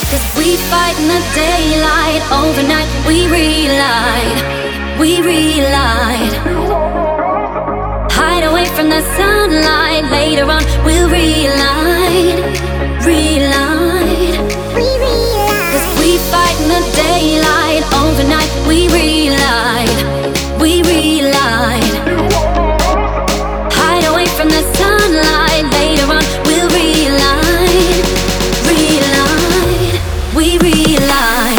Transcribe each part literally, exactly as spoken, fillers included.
'Cause we fight in the daylight, overnight we relight, we relight. Hide away from the sunlight, later on we'll relight, relight. Cause we fight in the daylight, overnight we relight, we relight. Hide away from the sunlight, later on we'll relight, relight, we relight.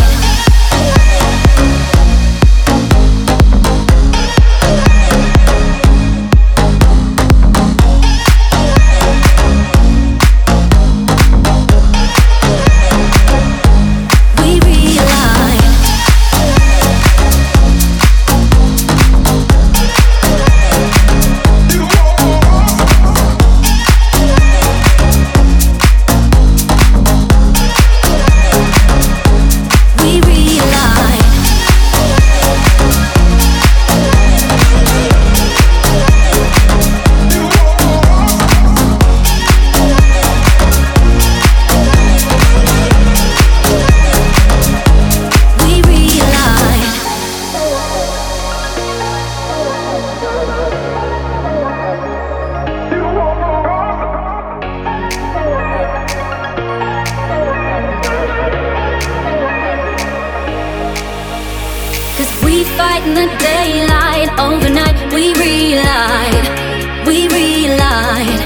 We fight in the daylight, overnight we relight, we relight.